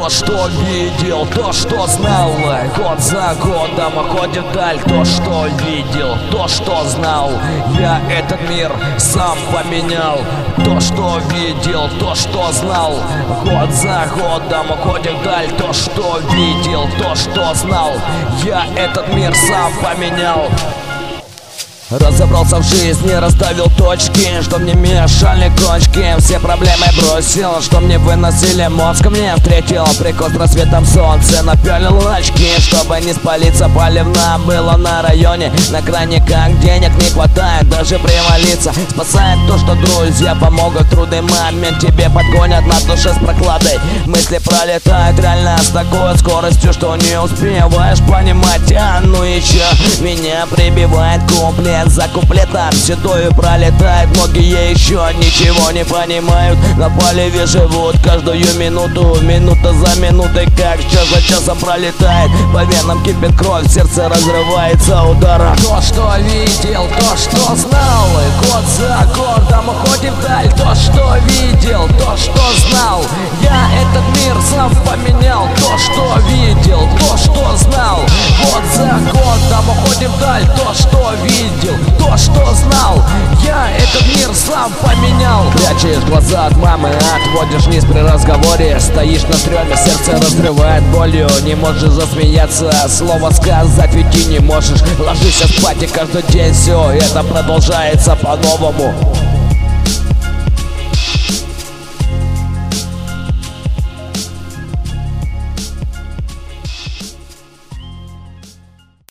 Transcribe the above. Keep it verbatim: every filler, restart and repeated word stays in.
То, что видел, то, что знал, год за годом уходит вдаль. То, что видел, то, что знал, я этот мир сам поменял. То, что видел, то, что знал, год за годом уходит вдаль. То, что видел, то, что знал, я этот мир сам поменял. Разобрался в жизни, расставил точки, что мне мешали кончики. Все проблемы бросил, что мне выносили мозг. Мне встретил прикол с рассветом солнца. Напялил очки, чтобы не спалиться. Поливна было на районе, на кране как денег не хватает даже привалиться. Спасает то, что друзья помогут в трудный момент. Тебе подгонят на душе с прокладой. Мысли пролетают реально с такой скоростью, что не успеваешь понимать. А ну и чё, меня прибивает куплет за куплетом, седою пролетает. Многие еще ничего не понимают, на поливе живут каждую минуту, минута за минутой, как час за часом пролетает. По венам кипит кровь, сердце разрывается ударом. То, что видел, то, что знал, год за годом уходим вдаль. То, что видел, то, что знал, я этот мир сам поменял. То, что видел, то, что знал, год за годом уходим вдаль. То, что видел, то, что знал, я этот мир сам поменял. Прячешь глаза от мамы, отводишь низ при разговоре. Стоишь на стреме, сердце разрывает болью. Не можешь засмеяться, слово сказать ведь и не можешь. Ложишься спать, и каждый день все это продолжается по-новому.